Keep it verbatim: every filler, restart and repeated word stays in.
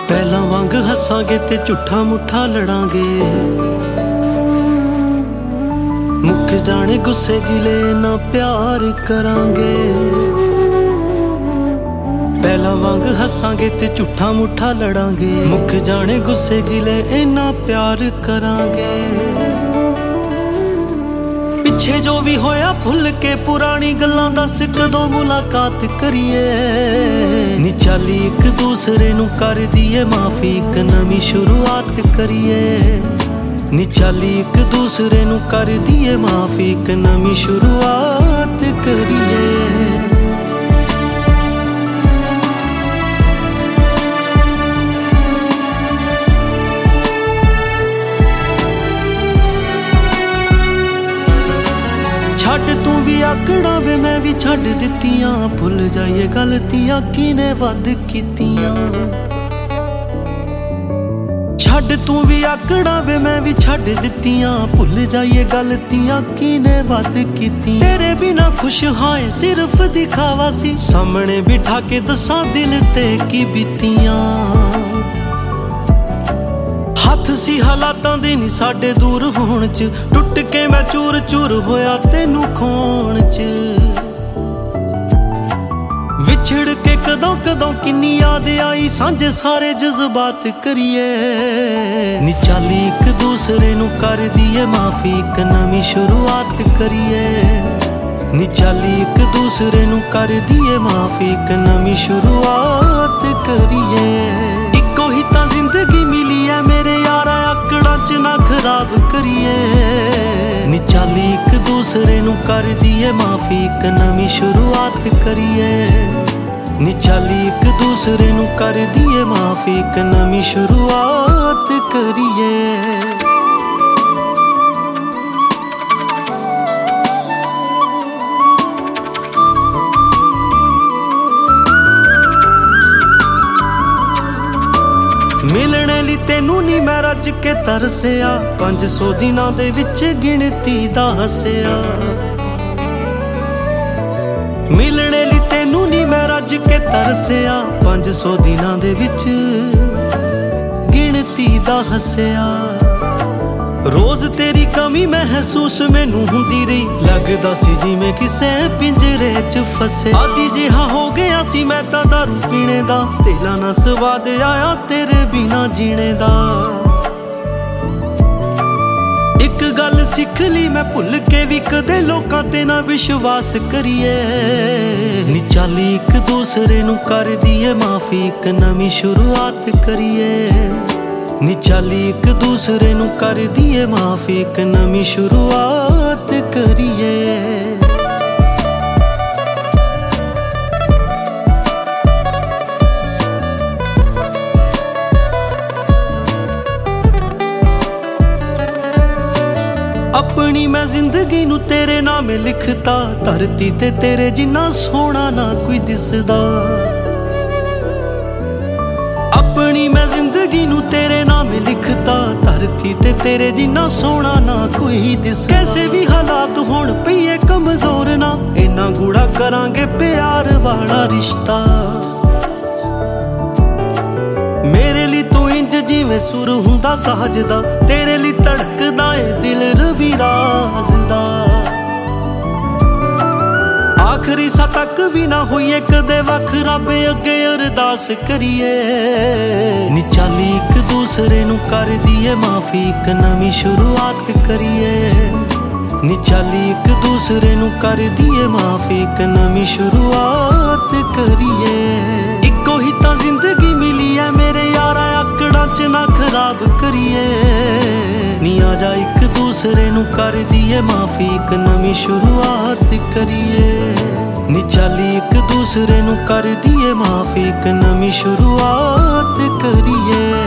ਪਹਿਲਾਂ ਵਾਂਗ ਹੱਸਾਂਗੇ ਤੇ ਝੂਠਾ ਮੁੱਠਾ ਲੜਾਂਗੇ, ਮੁੱਕ ਜਾਣੇ ਗੁੱਸੇ ਗਿਲੇ ਨਾ ਪਿਆਰ ਕਰਾਂਗੇ। ਪਹਿਲਾਂ ਵਾਂਗ ਹੱਸਾਂਗੇ ਤੇ ਝੂਠਾ ਮੁੱਠਾ ਲੜਾਂਗੇ, ਮੁੱਕ ਜਾਣੇ ਗੁੱਸੇ ਗਿਲੇ ਇੰਨਾ ਪਿਆਰ ਕਰਾਂਗੇ। ਪਿੱਛੇ ਜੋ ਵੀ ਹੋਇਆ ਭੁੱਲ ਕੇ ਪੁਰਾਣੀ ਗੱਲਾਂ ਦੱਸ ਕਦੋਂ ਮੁਲਾਕਾਤ ਕਰੀਏ। ਨੀ ਚੱਲ ਇੱਕ ਦੂਸਰੇ ਨੂੰ ਕਰ ਦੀਏ ਮਾਫੀ, ਇੱਕ ਨਵੀਂ ਸ਼ੁਰੂਆਤ ਕਰੀਏ। ਨੀ ਚੱਲ ਇੱਕ ਦੂਸਰੇ ਨੂੰ ਕਰ ਦੀਏ ਮਾਫੀ, ਇੱਕ ਨਵੀਂ ਸ਼ੁਰੂਆਤ ਕਰੀਏ। ਛੱਡ ਤੂੰ ਵੀ ਆਕੜਾਂ ਵੇ ਮੈਂ ਵੀ ਛੱਡ ਦਿੱਤੀਆਂ, ਭੁੱਲ ਜਾਈਏ ਗਲਤੀਆਂ ਕਿਨੇ ਵੱਧ ਕੀਤੀਆਂ। ਛੱਡ ਤੂੰ ਵੀ ਆਕੜਾਂ ਵੇ ਮੈਂ ਵੀ ਛੱਡ ਦਿੱਤੀਆਂ, ਭੁੱਲ ਜਾਈਏ ਗਲਤੀਆਂ ਕਿਨੇ ਵੱਧ ਕੀਤੀਆਂ। ਤੇਰੇ ਬਿਨਾ ਖੁਸ਼ ਹਾਂ ਸਿਰਫ ਦਿਖਾਵਾ ਸੀ, ਸਾਹਮਣੇ ਬਿਠਾ ਕੇ ਦੱਸਾਂ ਦਿਲ ਤੇ ਕੀ ਬੀਤੀਆਂ। ਹੱਥ ਸੀ ਹਾਲਾਤਾਂ ਦੇ ਨੀ ਸਾਡੇ ਦੂਰ ਹੋਣ ਚ, ਟੁੱਟ ਕੇ ਮੈਂ ਚੂਰ ਚੂਰ ਹੋਇਆ ਤੈਨੂੰ ਖੋਣ ਚ। ਵਿਛੜ ਕੇ ਕਦੋਂ ਕਦੋਂ ਕਿੰਨੀ ਯਾਦ ਆਈ, ਸਾਂਝੇ ਸਾਰੇ ਜਜ਼ਬਾਤ ਕਰੀਏ। ਨੀ ਚੱਲ ਇੱਕ ਦੂਸਰੇ ਨੂੰ ਕਰ ਦੀਏ ਮਾਫੀ, ਇੱਕ ਨਵੀਂ ਸ਼ੁਰੂਆਤ ਕਰੀਏ। ਨੀ ਚੱਲ ਇੱਕ ਦੂਸਰੇ ਨੂੰ ਕਰ ਦੀਏ ਮਾਫੀ, ਇੱਕ ਨਵੀਂ ਸ਼ੁਰੂਆਤ ਕਰੀਏ। ਇੱਕੋ ਹੀ ਤਾਂ ਜ਼ਿੰਦਗੀ ਮਿਲੀ ਐ ਮੇਰੇ ਯਾਰਾ, ਆਕੜਾਂ ਚ ਨਾ ਖਰਾਬ ਕਰੀਏ। ਨੀ ਚੱਲ ਇੱਕ ਦੂਸਰੇ ਨੂੰ ਕਰ ਦੀਏ ਮਾਫੀ, ਇੱਕ ਨਵੀਂ ਸ਼ੁਰੂਆਤ ਕਰੀਏ। ਨੀ ਚੱਲ ਇੱਕ ਦੂਸਰੇ ਨੂੰ ਕਰ ਦੀਏ ਮਾਫੀ, ਇੱਕ ਨਵੀਂ ਸ਼ੁਰੂਆਤ ਕਰੀਏ। ਮਿਲਣੇ ਲਈ ਤੈਨੂੰ ਨੀ ਮੈਂ ਰੱਜ ਕੇ ਤਰਸਿਆ, ਪੰਜ ਸੌ ਦਿਨਾਂ ਦੇ ਵਿੱਚ ਗਿਣਤੀ ਦਾ ਹੱਸਿਆ। ਮਿਲਣੇ ਲਈ ਤੈਨੂੰ ਨੀ ਮੈਂ ਰੱਜ ਕੇ ਤਰਸਿਆ, ਪੰਜ ਸੌ ਦਿਨਾਂ ਦੇ ਵਿੱਚ ਗਿਣਤੀ ਦਾ ਹੱਸਿਆ। ਰੋਜ਼ ਤੇਰੀ ਕਮੀ ਮਹਿਸੂਸ ਮੈਨੂੰ ਹੁੰਦੀ ਰਹੀ, ਲੱਗਦਾ ਸੀ ਜਿਵੇਂ ਕਿਸੇ ਪਿੰਜਰੇ ਚ ਫਸੇ। ਆਦੀ ਜਿਹਾ ਹੋ ਗਿਆ ਸੀ ਮੈਂ ਤਾਂ ਦਾਰੂ ਪੀਣੇ ਦਾ, ਦਿਲਾਂ ਨਾ ਸਵਾਦ ਆਇਆ ਤੇਰੇ ਬਿਨਾ ਜੀਣੇ ਦਾ। ਇੱਕ ਗੱਲ ਸਿੱਖ ਲਈ ਮੈਂ ਭੁੱਲ ਕੇ ਵੀ ਕਦੇ ਲੋਕਾਂ ਤੇ ਨਾ ਵਿਸ਼ਵਾਸ ਕਰੀਏ। ਨੀ ਚੱਲ ਇੱਕ ਦੂਸਰੇ ਨੂੰ ਕਰ ਦੀਏ ਮਾਫੀ, ਇੱਕ ਨਵੀਂ ਸ਼ੁਰੂਆਤ ਕਰੀਏ। ਨੀ ਚੱਲ ਇੱਕ ਦੂਸਰੇ ਨੂੰ ਕਰ ਦੀਏ ਮਾਫੀ, ਇੱਕ ਨਵੀਂ ਸ਼ੁਰੂਆਤ ਕਰੀਏ। ਆਪਣੀ ਮੈਂ ਜ਼ਿੰਦਗੀ ਨੂੰ ਤੇਰੇ ਨਾਮੇ ਲਿਖਤਾ, ਧਰਤੀ ਤੇ ਤੇਰੇ ਜਿੰਨਾ ਸੋਹਣਾ ਨਾ ਕੋਈ ਦਿਸਦਾ। ਆਪਣੀ ਮੈਂ ਜ਼ਿੰਦਗੀ ਨੂੰ ਤੇਰੇ ਨਾਮੇ ਲਿਖਤਾ, ਧਰਤੀ ਤੇ ਤੇਰੇ ਜਿੰਨਾ ਸੋਹਣਾ ਨਾ ਕੋਈ ਦਿਸ। ਕੈਸੇ ਵੀ ਹਾਲਾਤ ਹੋਣ ਪਈਏ ਕਮਜ਼ੋਰ ਨਾ, ਇੰਨਾ ਗੂੜਾ ਕਰਾਂਗੇ ਪਿਆਰ ਵਾਲਾ ਰਿਸ਼ਤਾ। ਮੇਰੇ ਲਈ ਤੂੰ ਇੰਜ ਜਿਵੇਂ ਸੁਰ ਹੁੰਦਾ ਸਾਜ ਦਾ, ਤੇਰੇ ਲਈ ਧੜਕਦਾ ਏ ਦਿਲ ਰਵੀ ਰਾਜ ਦਾ। ਆਖਰੀ ਸਾਹ ਤੱਕ ਵੀ ਨਾ ਹੋਈਏ ਕਦੇ ਵੱਖ, ਰੱਬ ਅੱਗੇ ਅਰਦਾਸ ਕਰੀਏ। ਨੀ ਚੱਲ ਇੱਕ ਦੂਸਰੇ ਨੂੰ ਕਰ ਦੀਏ ਮਾਫੀ, ਇੱਕ ਨਵੀਂ ਸ਼ੁਰੂਆਤ ਕਰੀਏ। ਨੀ ਚੱਲ ਇੱਕ ਦੂਸਰੇ ਨੂੰ ਕਰ ਦੀਏ ਮਾਫੀ, ਇੱਕ ਨਵੀਂ ਸ਼ੁਰੂਆਤ ਕਰੀਏ। ਇੱਕੋ ਹੀ ਤਾਂ ਜ਼ਿੰਦਗੀ ਮਿਲੀ ਐ ਮੇਰੇ ਯਾਰਾ, ਆਕੜਾਂ ਚ ਨਾ ਖਰਾਬ ਕਰੀਏ। ਨੀ ਆ ਜਾ ਇੱਕ ਦੂਸਰੇ ਨੂੰ ਕਰ ਦੀਏ ਮਾਫੀ, ਇੱਕ ਨਵੀਂ ਸ਼ੁਰੂਆਤ ਕਰੀਏ। ਨੀ ਚੱਲ ਇੱਕ ਦੂਸਰੇ ਨੂੰ ਕਰ ਦੀਏ ਮਾਫੀ, ਇੱਕ ਨਵੀਂ ਸ਼ੁਰੂਆਤ ਕਰੀਏ।